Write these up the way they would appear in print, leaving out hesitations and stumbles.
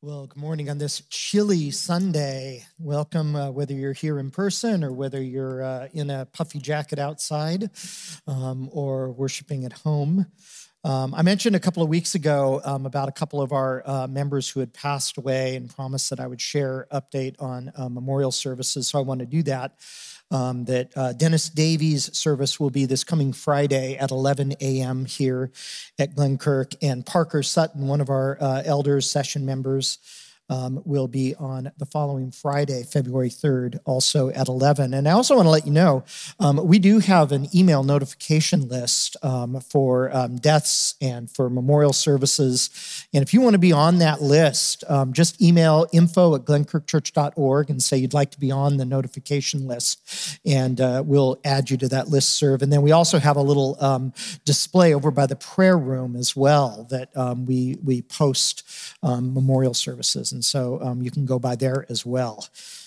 Well, good morning on this chilly Sunday. Welcome, whether you're here in person or whether you're in a puffy jacket outside or worshiping at home. I mentioned a couple of weeks ago about a couple of our members who had passed away and promised that I would share update on memorial services, so I want to do that. Dennis Davies' service will be this coming Friday at 11 a.m. here at Glenkirk, and Parker Sutton, one of our elders, session members, will be on the following Friday, February 3rd, also at 11. And I also want to let you know, we do have an email notification list for deaths and for memorial services. And if you want to be on that list, just email info@glenkirkchurch.org and say you'd like to be on the notification list, and we'll add you to that listserv. And then we also have a little display over by the prayer room as well that we post memorial services. And so you can go by there as well.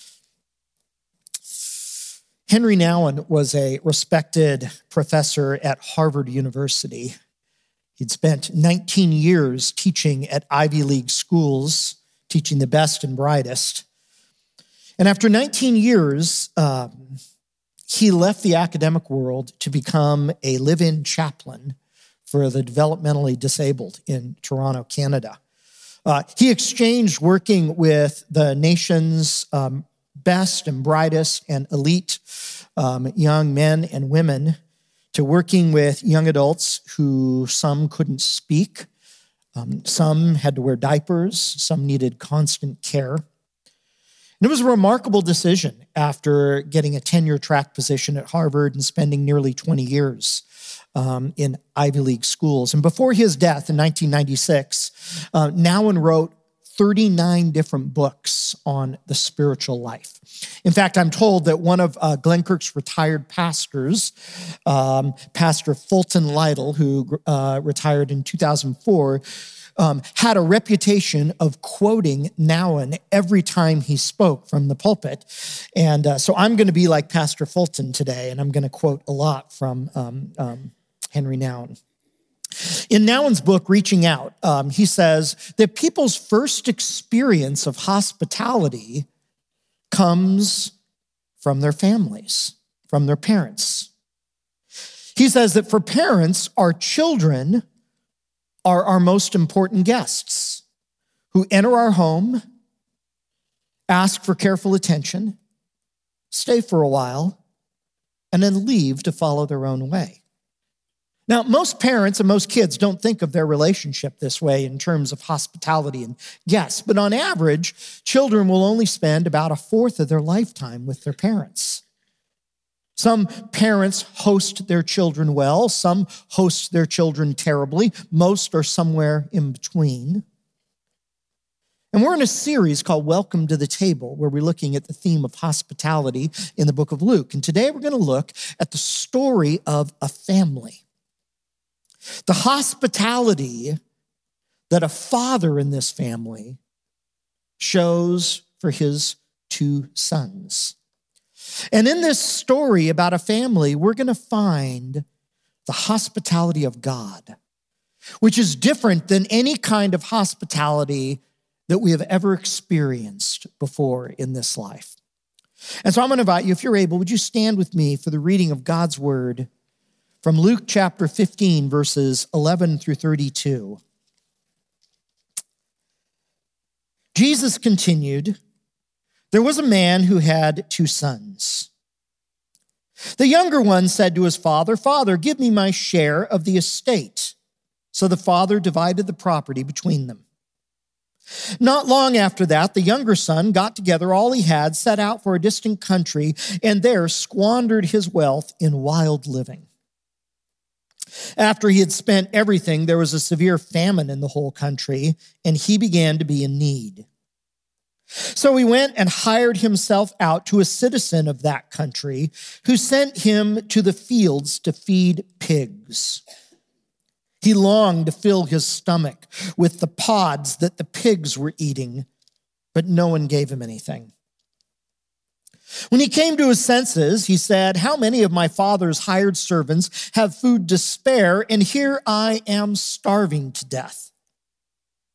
Henry Nouwen was a respected professor at Harvard University. He'd spent 19 years teaching at Ivy League schools, teaching the best and brightest. And after 19 years, he left the academic world to become a live-in chaplain for the developmentally disabled in Toronto, Canada. He exchanged working with the nation's best and brightest and elite young men and women to working with young adults who some couldn't speak, some had to wear diapers, some needed constant care. And it was a remarkable decision after getting a tenure-track position at Harvard and spending nearly 20 years in Ivy League schools. And before his death in 1996, Nouwen wrote 39 different books on the spiritual life. In fact, I'm told that one of Glenkirk's retired pastors, Pastor Fulton Lytle, who retired in 2004, had a reputation of quoting Nouwen every time he spoke from the pulpit. And so I'm going to be like Pastor Fulton today, and I'm going to quote a lot from Henry Nouwen. In Nouwen's book, Reaching Out, he says that people's first experience of hospitality comes from their families, from their parents. He says that for parents, our children are our most important guests who enter our home, ask for careful attention, stay for a while, and then leave to follow their own way. Now, most parents and most kids don't think of their relationship this way in terms of hospitality and guests, but on average, children will only spend about a fourth of their lifetime with their parents. Some parents host their children well, some host their children terribly, most are somewhere in between. And we're in a series called Welcome to the Table, where we're looking at the theme of hospitality in the book of Luke. And today we're going to look at the story of a family. The hospitality that a father in this family shows for his two sons. And in this story about a family, we're going to find the hospitality of God, which is different than any kind of hospitality that we have ever experienced before in this life. And so I'm going to invite you, if you're able, would you stand with me for the reading of God's word from Luke chapter 15, verses 11 through 32. Jesus continued, "There was a man who had two sons. The younger one said to his father, 'Father, give me my share of the estate.' So the father divided the property between them. Not long after that, the younger son got together all he had, set out for a distant country, and there squandered his wealth in wild living. After he had spent everything, there was a severe famine in the whole country, and he began to be in need. So he went and hired himself out to a citizen of that country, who sent him to the fields to feed pigs. He longed to fill his stomach with the pods that the pigs were eating, but no one gave him anything. When he came to his senses, he said, 'How many of my father's hired servants have food to spare, and here I am starving to death?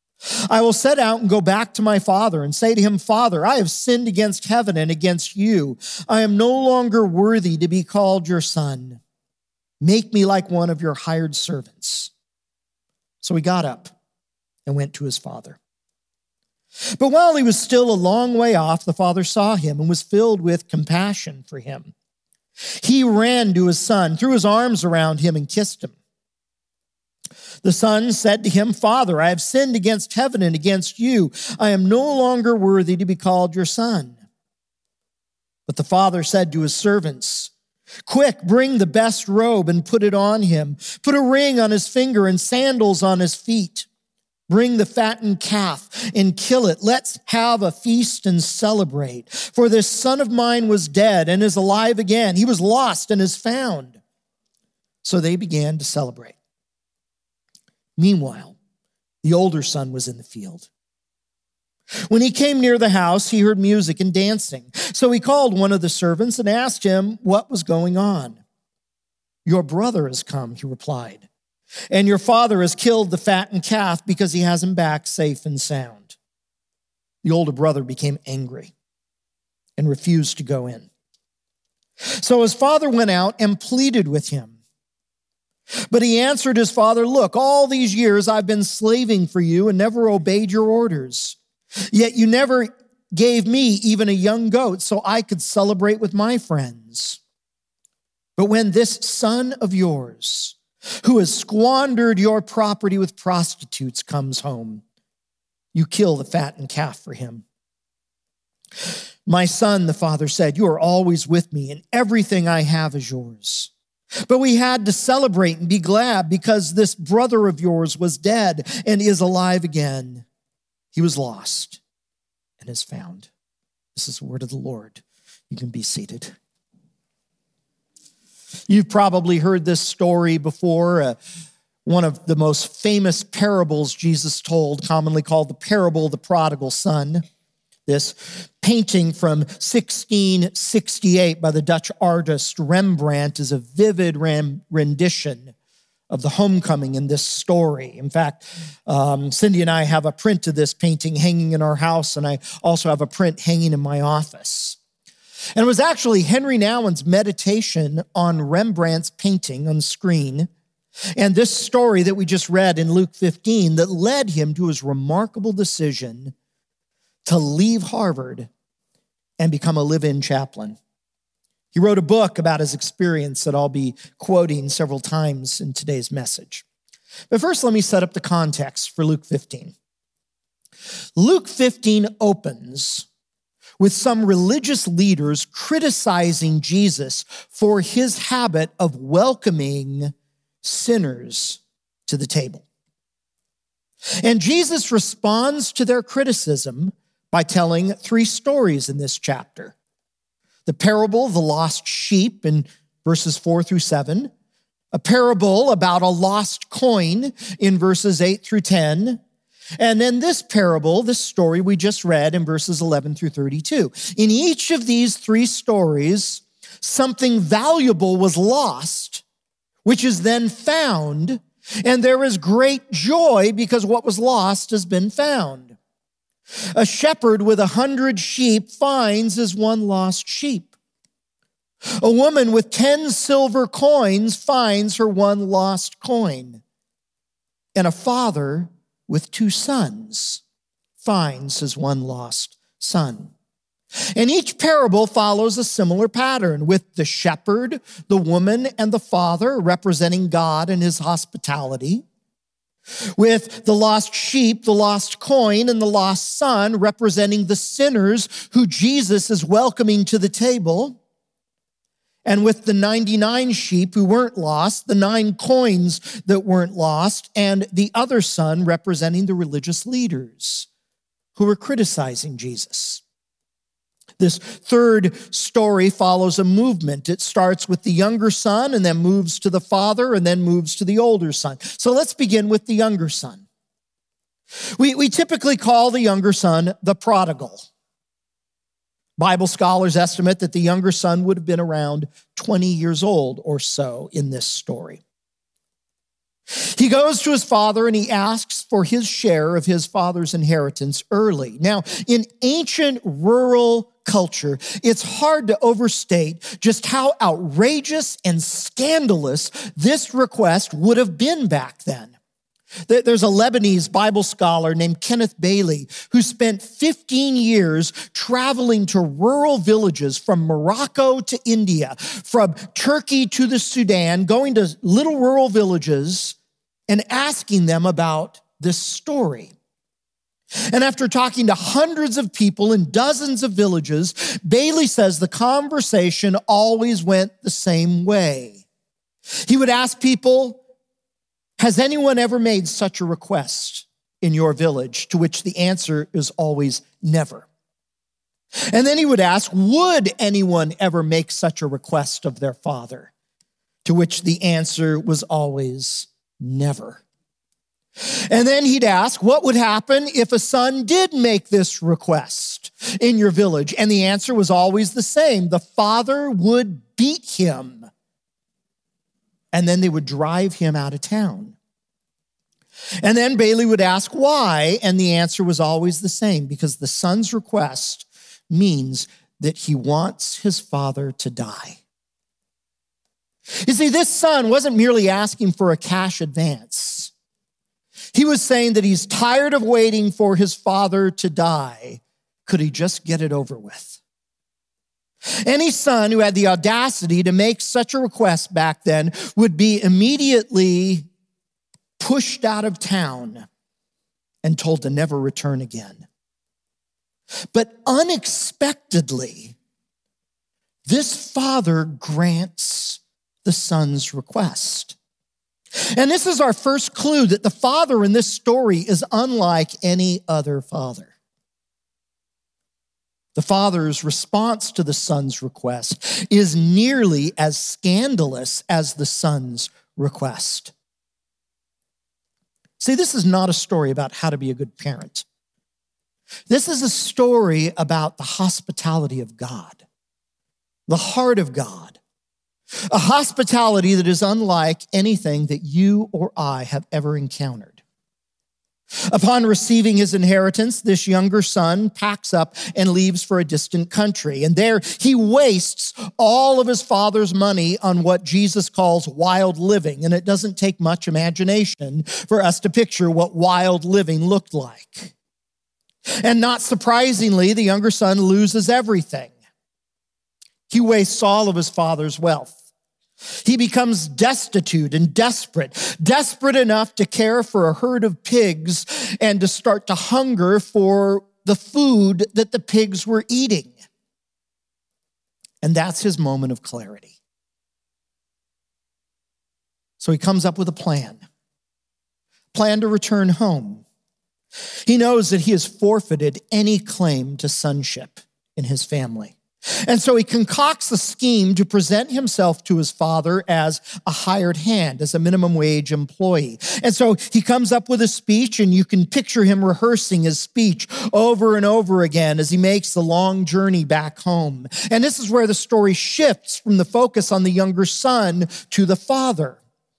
I will set out and go back to my father and say to him, Father, I have sinned against heaven and against you. I am no longer worthy to be called your son. Make me like one of your hired servants. So he got up and went to his father. But while he was still a long way off, the father saw him and was filled with compassion for him. He ran to his son, threw his arms around him, and kissed him. The son said to him, Father, I have sinned against heaven and against you. I am no longer worthy to be called your son. But the father said to his servants, Quick, bring the best robe and put it on him. Put a ring on his finger and sandals on his feet. Bring the fattened calf and kill it. Let's have a feast and celebrate. For this son of mine was dead and is alive again. He was lost and is found. So they began to celebrate. Meanwhile, the older son was in the field. When he came near the house, he heard music and dancing. So he called one of the servants and asked him what was going on. Your brother has come, he replied, and your father has killed the fattened calf because he has him back safe and sound. The older brother became angry and refused to go in. So his father went out and pleaded with him. But he answered his father, Look, all these years I've been slaving for you and never obeyed your orders. Yet you never gave me even a young goat so I could celebrate with my friends. But when this son of yours, who has squandered your property with prostitutes, comes home, you kill the fattened calf for him. My son, the father said, you are always with me, and everything I have is yours. But we had to celebrate and be glad because this brother of yours was dead and is alive again. He was lost and is found. This is the word of the Lord. You can be seated. You've probably heard this story before. One of the most famous parables Jesus told, commonly called the parable of the prodigal son. This painting from 1668 by the Dutch artist Rembrandt is a vivid rendition of the homecoming in this story. In fact, Cindy and I have a print of this painting hanging in our house, and I also have a print hanging in my office. And it was actually Henry Nouwen's meditation on Rembrandt's painting on the screen and this story that we just read in Luke 15 that led him to his remarkable decision to leave Harvard and become a live-in chaplain. He wrote a book about his experience that I'll be quoting several times in today's message. But first, let me set up the context for Luke 15. Luke 15 opens with some religious leaders criticizing Jesus for his habit of welcoming sinners to the table. And Jesus responds to their criticism by telling three stories in this chapter. The parable of the lost sheep in verses 4 through 7, a parable about a lost coin in verses 8 through 10, and then this parable, this story we just read in verses 11 through 32. In each of these three stories, something valuable was lost, which is then found, and there is great joy because what was lost has been found. A shepherd with 100 sheep finds his one lost sheep. A woman with 10 silver coins finds her one lost coin. And a father with 2 sons finds his one lost son. And each parable follows a similar pattern, with the shepherd, the woman, and the father representing God and his hospitality, with the lost sheep, the lost coin, and the lost son representing the sinners who Jesus is welcoming to the table, and with the 99 sheep who weren't lost, the 9 coins that weren't lost, and the other son representing the religious leaders who were criticizing Jesus. This third story follows a movement. It starts with the younger son and then moves to the father and then moves to the older son. So let's begin with the younger son. We typically call the younger son the prodigal. Bible scholars estimate that the younger son would have been around 20 years old or so in this story. He goes to his father and he asks for his share of his father's inheritance early. Now, in ancient rural culture, it's hard to overstate just how outrageous and scandalous this request would have been back then. There's a Lebanese Bible scholar named Kenneth Bailey who spent 15 years traveling to rural villages from Morocco to India, from Turkey to the Sudan, going to little rural villages and asking them about this story. And after talking to hundreds of people in dozens of villages, Bailey says the conversation always went the same way. He would ask people, has anyone ever made such a request in your village? To which the answer is always never. And then he would ask, would anyone ever make such a request of their father? To which the answer was always never. And then he'd ask, what would happen if a son did make this request in your village? And the answer was always the same. The father would beat him. And then they would drive him out of town. And then Bailey would ask why, and the answer was always the same, because the son's request means that he wants his father to die. You see, this son wasn't merely asking for a cash advance. He was saying that he's tired of waiting for his father to die. Could he just get it over with? Any son who had the audacity to make such a request back then would be immediately pushed out of town and told to never return again. But unexpectedly, this father grants the son's request. And this is our first clue that the father in this story is unlike any other father. The father's response to the son's request is nearly as scandalous as the son's request. See, this is not a story about how to be a good parent. This is a story about the hospitality of God, the heart of God, a hospitality that is unlike anything that you or I have ever encountered. Upon receiving his inheritance, this younger son packs up and leaves for a distant country. And there he wastes all of his father's money on what Jesus calls wild living. And it doesn't take much imagination for us to picture what wild living looked like. And not surprisingly, the younger son loses everything. He wastes all of his father's wealth. He becomes destitute and desperate enough to care for a herd of pigs and to start to hunger for the food that the pigs were eating. And that's his moment of clarity. So he comes up with a plan to return home. He knows that he has forfeited any claim to sonship in his family. And so he concocts a scheme to present himself to his father as a hired hand, as a minimum wage employee. And so he comes up with a speech, and you can picture him rehearsing his speech over and over again as he makes the long journey back home. And this is where the story shifts from the focus on the younger son to the father.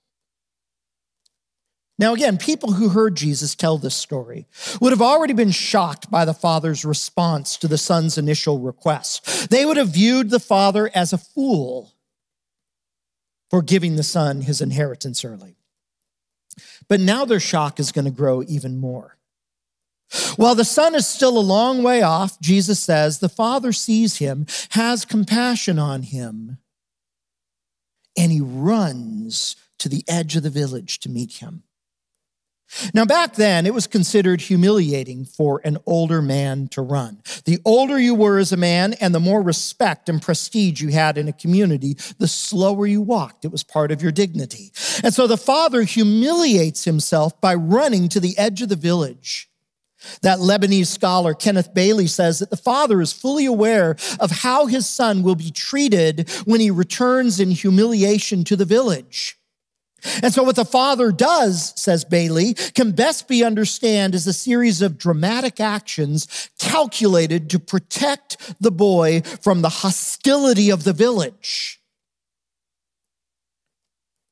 Now, again, people who heard Jesus tell this story would have already been shocked by the father's response to the son's initial request. They would have viewed the father as a fool for giving the son his inheritance early. But now their shock is going to grow even more. While the son is still a long way off, Jesus says, the father sees him, has compassion on him, and he runs to the edge of the village to meet him. Now, back then, it was considered humiliating for an older man to run. The older you were as a man and the more respect and prestige you had in a community, the slower you walked. It was part of your dignity. And so the father humiliates himself by running to the edge of the village. That Lebanese scholar, Kenneth Bailey, says that the father is fully aware of how his son will be treated when he returns in humiliation to the village. And so what the father does, says Bailey, can best be understood as a series of dramatic actions calculated to protect the boy from the hostility of the village.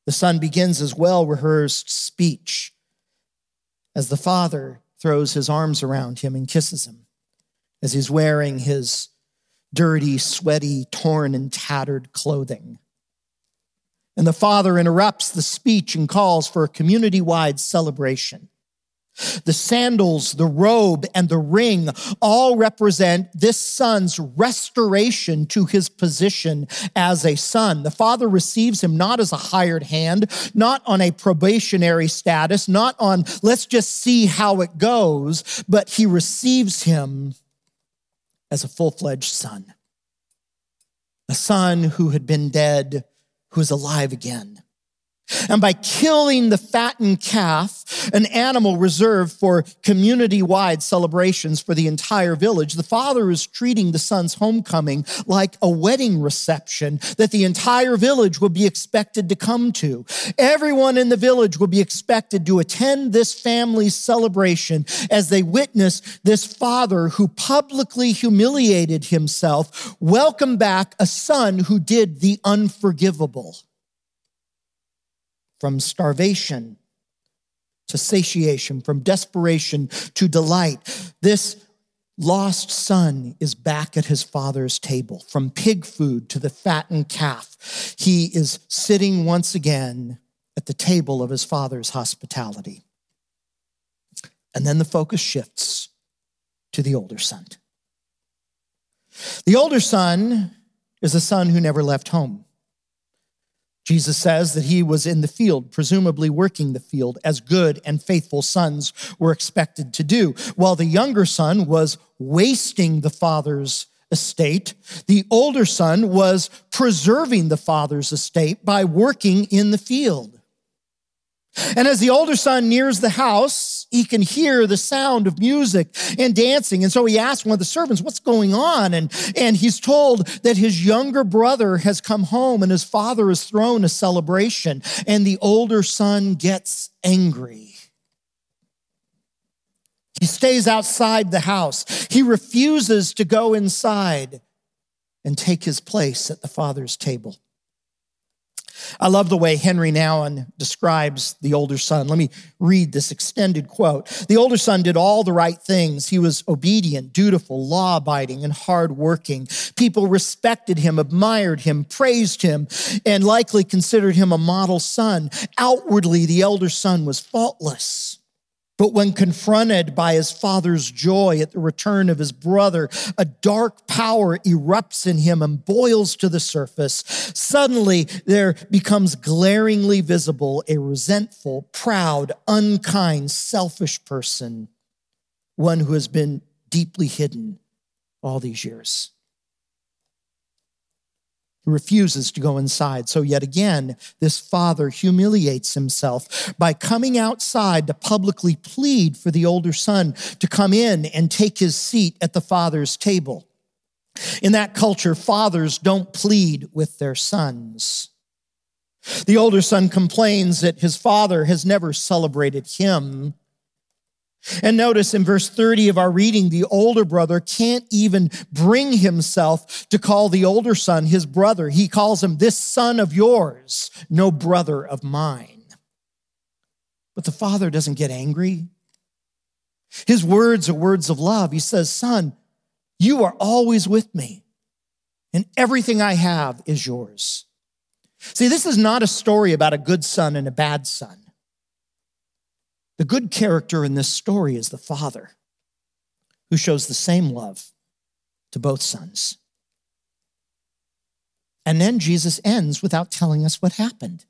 The son begins his well-rehearsed speech as the father throws his arms around him and kisses him, as he's wearing his dirty, sweaty, torn, and tattered clothing. And the father interrupts the speech and calls for a community-wide celebration. The sandals, the robe, and the ring all represent this son's restoration to his position as a son. The father receives him not as a hired hand, not on a probationary status, not on let's just see how it goes, but he receives him as a full-fledged son. A son who had been dead, who is alive again. And by killing the fattened calf, an animal reserved for community-wide celebrations for the entire village, the father is treating the son's homecoming like a wedding reception that the entire village will be expected to come to. Everyone in the village will be expected to attend this family's celebration as they witness this father who publicly humiliated himself welcome back a son who did the unforgivable. From starvation to satiation, from desperation to delight, this lost son is back at his father's table. From pig food to the fattened calf, he is sitting once again at the table of his father's hospitality. And then the focus shifts to the older son. The older son is a son who never left home. Jesus says that he was in the field, presumably working the field, as good and faithful sons were expected to do. While the younger son was wasting the father's estate, the older son was preserving the father's estate by working in the field. And as the older son nears the house, he can hear the sound of music and dancing. And so he asks one of the servants, what's going on? And he's told that his younger brother has come home and his father has thrown a celebration. And the older son gets angry. He stays outside the house. He refuses to go inside and take his place at the father's table. I love the way Henry Nouwen describes the older son. Let me read this extended quote. The older son did all the right things. He was obedient, dutiful, law-abiding, and hardworking. People respected him, admired him, praised him, and likely considered him a model son. Outwardly, the elder son was faultless. But when confronted by his father's joy at the return of his brother, a dark power erupts in him and boils to the surface. Suddenly, there becomes glaringly visible a resentful, proud, unkind, selfish person, one who has been deeply hidden all these years. He refuses to go inside. So yet again, this father humiliates himself by coming outside to publicly plead for the older son to come in and take his seat at the father's table. In that culture, fathers don't plead with their sons. The older son complains that his father has never celebrated him. And notice in verse 30 of our reading, the older brother can't even bring himself to call the older son his brother. He calls him, this son of yours, no brother of mine. But the father doesn't get angry. His words are words of love. He says, son, you are always with me, and everything I have is yours. See, this is not a story about a good son and a bad son. The good character in this story is the father who shows the same love to both sons. And then Jesus ends without telling us what happened.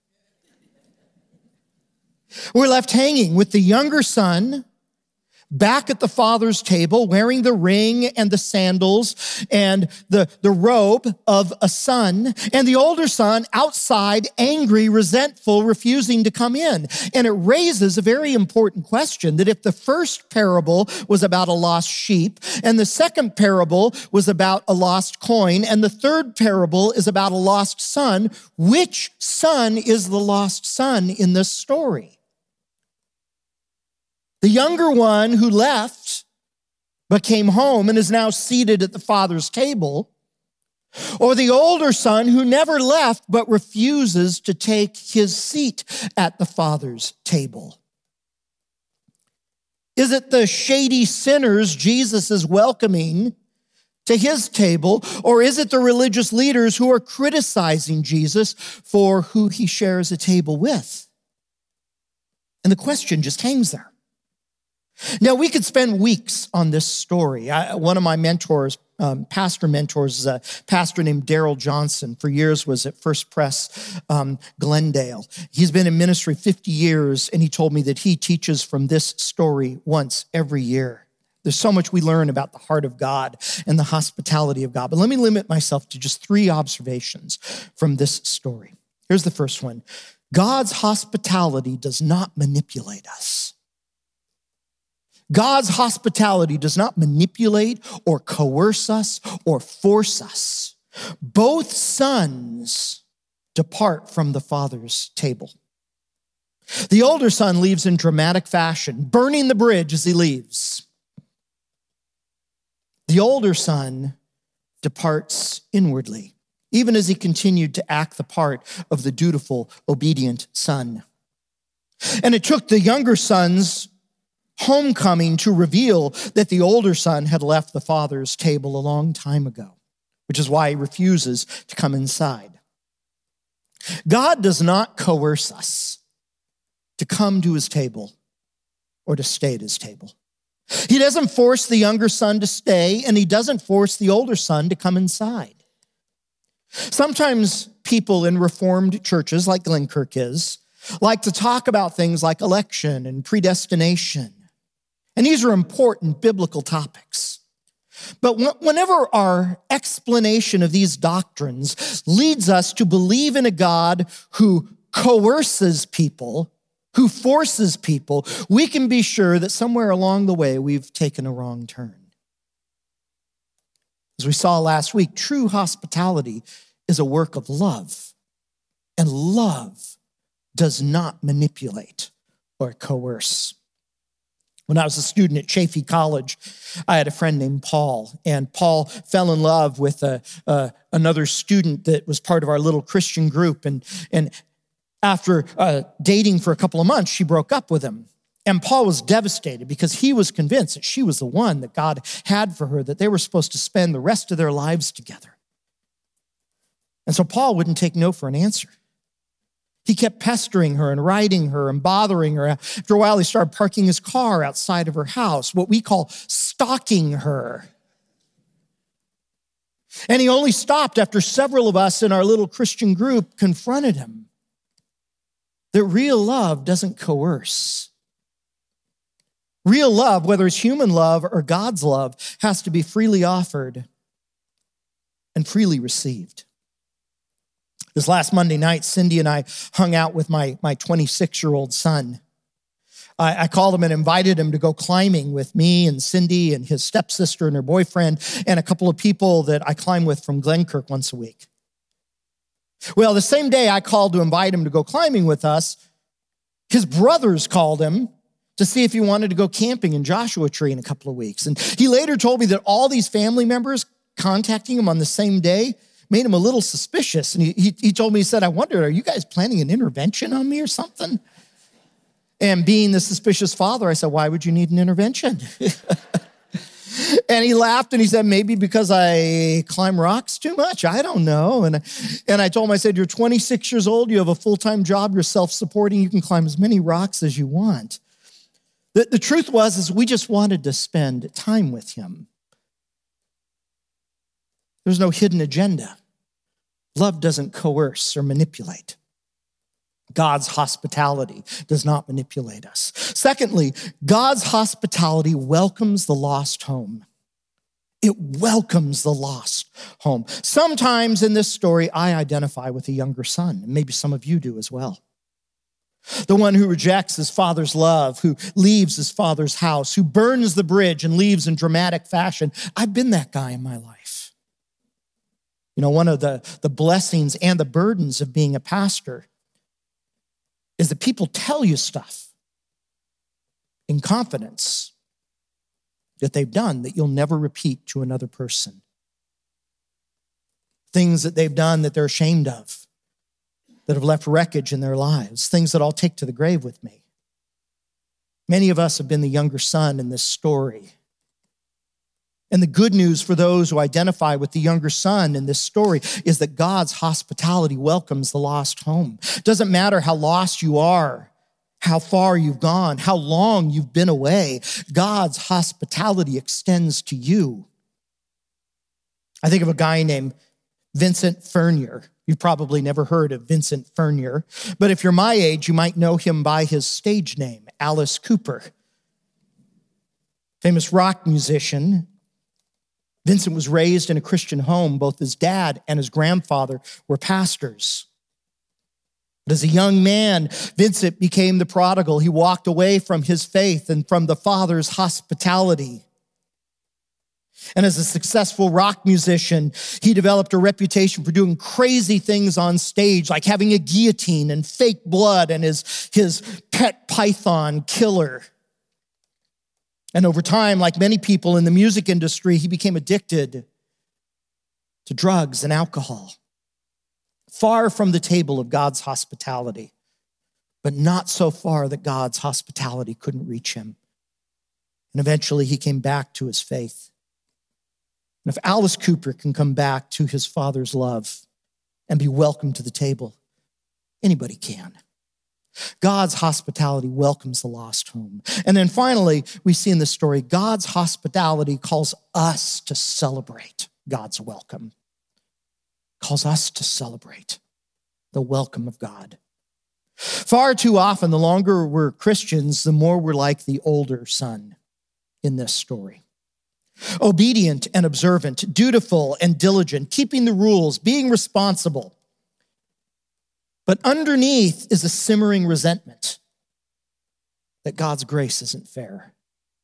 We're left hanging with the younger son back at the father's table, wearing the ring and the sandals and the robe of a son, and the older son outside, angry, resentful, refusing to come in. And it raises a very important question, that if the first parable was about a lost sheep, and the second parable was about a lost coin, and the third parable is about a lost son, which son is the lost son in this story? The younger one who left but came home and is now seated at the father's table, Or the older son who never left but refuses to take his seat at the Father's table? Is it the shady sinners Jesus is welcoming to his table, or is it the religious leaders who are criticizing Jesus for who he shares a table with? And the question just hangs there. Now, we could spend weeks on this story. One of my mentors, pastor mentors, is a pastor named Darrell Johnson. For years was at First Pres Glendale. He's been in ministry 50 years, and he told me that he teaches from this story once every year. There's so much we learn about the heart of God and the hospitality of God. But let me limit myself to just 3 observations from this story. Here's the first one. God's hospitality does not manipulate us. God's hospitality does not manipulate or coerce us or force us. Both sons depart from the Father's table. The older son leaves in dramatic fashion, burning the bridge as he leaves. The older son departs inwardly, even as he continued to act the part of the dutiful, obedient son. And it took the younger son's homecoming to reveal that the older son had left the Father's table a long time ago, which is why he refuses to come inside. God does not coerce us to come to his table or to stay at his table. He doesn't force the younger son to stay, and he doesn't force the older son to come inside. Sometimes people in Reformed churches, like Glenkirk is, like to talk about things like election and predestination. And these are important biblical topics. But whenever our explanation of these doctrines leads us to believe in a God who coerces people, who forces people, we can be sure that somewhere along the way we've taken a wrong turn. As we saw last week, true hospitality is a work of love, and love does not manipulate or coerce. When I was a student at Chaffey College, I had a friend named Paul, and Paul fell in love with another student that was part of our little Christian group, and after dating for a couple of months, she broke up with him. And Paul was devastated because he was convinced that she was the one that God had for her, that they were supposed to spend the rest of their lives together. And so Paul wouldn't take no for an answer. He kept pestering her and writing her and bothering her. After a while, he started parking his car outside of her house, what we call stalking her. And he only stopped after several of us in our little Christian group confronted him. That real love doesn't coerce. Real love, whether it's human love or God's love, has to be freely offered and freely received. This last Monday night, Cindy and I hung out with my 26-year-old son. I called him and invited him to go climbing with me and Cindy and his stepsister and her boyfriend and a couple of people that I climb with from Glenkirk once a week. Well, the same day I called to invite him to go climbing with us, his brothers called him to see if he wanted to go camping in Joshua Tree in a couple of weeks. And he later told me that all these family members contacting him on the same day made him a little suspicious. And he told me, he said, I wonder, are you guys planning an intervention on me or something? And being the suspicious father, I said, why would you need an intervention? And he laughed and he said, maybe because I climb rocks too much. I don't know. And I told him, I said, you're 26 years old. You have a full-time job. You're self-supporting. You can climb as many rocks as you want. The truth was we just wanted to spend time with him. There's no hidden agenda. Love doesn't coerce or manipulate. God's hospitality does not manipulate us. Secondly, God's hospitality welcomes the lost home. It welcomes the lost home. Sometimes in this story, I identify with a younger son, and maybe some of you do as well. The one who rejects his father's love, who leaves his father's house, who burns the bridge and leaves in dramatic fashion. I've been that guy in my life. You know, one of the blessings and the burdens of being a pastor is that people tell you stuff in confidence that they've done that you'll never repeat to another person. things that they've done that they're ashamed of, that have left wreckage in their lives, things that I'll take to the grave with me. Many of us have been the younger son in this story. And the good news for those who identify with the younger son in this story is that God's hospitality welcomes the lost home. It doesn't matter how lost you are, how far you've gone, how long you've been away, God's hospitality extends to you. I think of a guy named Vincent Furnier. You've probably never heard of Vincent Furnier, but if you're my age, you might know him by his stage name, Alice Cooper. Famous rock musician. Vincent was raised in a Christian home. Both his dad and his grandfather were pastors. But as a young man, Vincent became the prodigal. He walked away from his faith and from the Father's hospitality. And as a successful rock musician, he developed a reputation for doing crazy things on stage, like having a guillotine and fake blood and his pet python killer. And over time, like many people in the music industry, he became addicted to drugs and alcohol, far from the table of God's hospitality, but not so far that God's hospitality couldn't reach him. And eventually he came back to his faith. And if Alice Cooper can come back to his Father's love and be welcomed to the table, anybody can. God's hospitality welcomes the lost home. And then finally, we see in this story, God's hospitality calls us to celebrate God's welcome. Calls us to celebrate the welcome of God. Far too often, the longer we're Christians, the more we're like the older son in this story. Obedient and observant, dutiful and diligent, keeping the rules, being responsible. But underneath is a simmering resentment that God's grace isn't fair.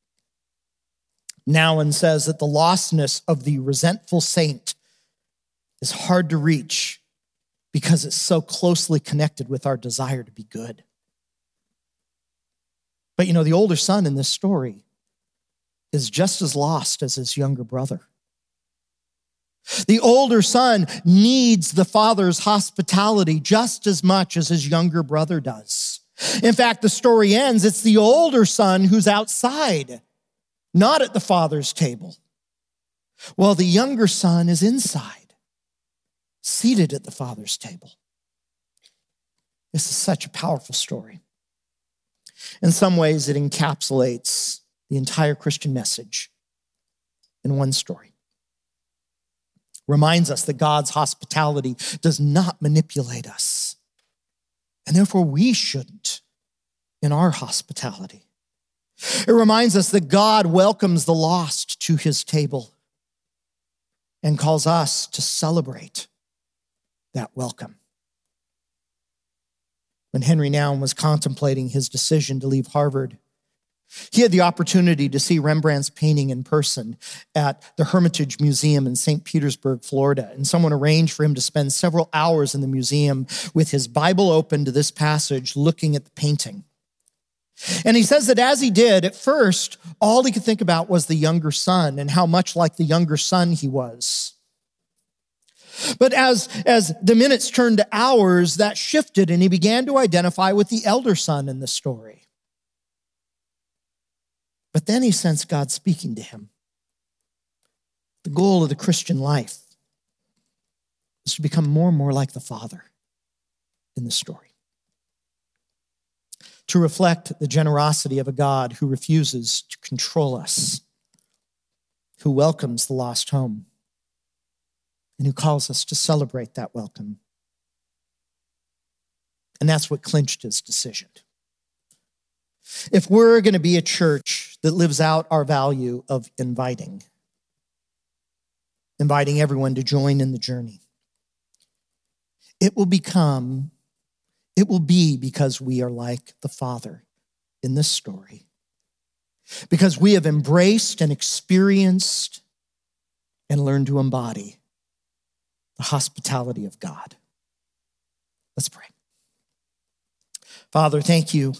Nouwen says that the lostness of the resentful saint is hard to reach because it's so closely connected with our desire to be good. But the older son in this story is just as lost as his younger brother. The older son needs the father's hospitality just as much as his younger brother does. In fact, the story ends, it's the older son who's outside, not at the father's table, while the younger son is inside, seated at the father's table. This is such a powerful story. In some ways, it encapsulates the entire Christian message in one story. Reminds us that God's hospitality does not manipulate us. And therefore, we shouldn't in our hospitality. It reminds us that God welcomes the lost to his table and calls us to celebrate that welcome. When Henry Nouwen was contemplating his decision to leave Harvard, he had the opportunity to see Rembrandt's painting in person at the Hermitage Museum in St. Petersburg, Florida. And someone arranged for him to spend several hours in the museum with his Bible open to this passage, looking at the painting. And he says that as he did, at first, all he could think about was the younger son and how much like the younger son he was. But as the minutes turned to hours, that shifted, and he began to identify with the elder son in the story. But then he sensed God speaking to him. The goal of the Christian life is to become more and more like the Father in the story. To reflect the generosity of a God who refuses to control us, who welcomes the lost home, and who calls us to celebrate that welcome. And that's what clinched his decision. If we're going to be a church that lives out our value of inviting everyone to join in the journey, it will be because we are like the Father in this story. Because we have embraced and experienced and learned to embody the hospitality of God. Let's pray. Father, thank you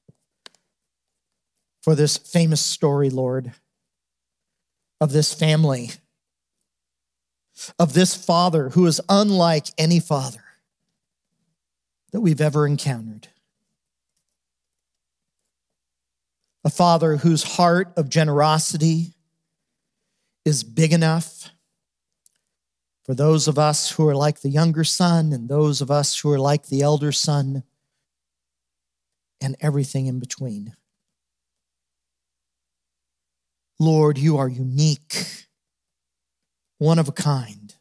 for this famous story, Lord, of this family of this Father who is unlike any father that we've ever encountered. A Father whose heart of generosity is big enough for those of us who are like the younger son and those of us who are like the elder son and everything in between. Lord, you are unique, one of a kind.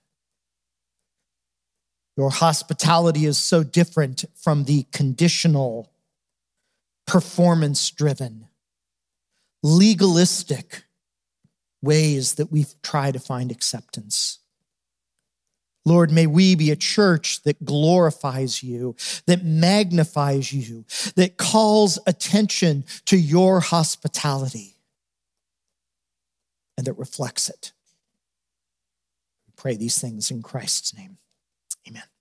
Your hospitality is so different from the conditional, performance-driven, legalistic ways that we try to find acceptance. Lord, may we be a church that glorifies you, that magnifies you, that calls attention to your hospitality, and that reflects it. We pray these things in Christ's name. Amen.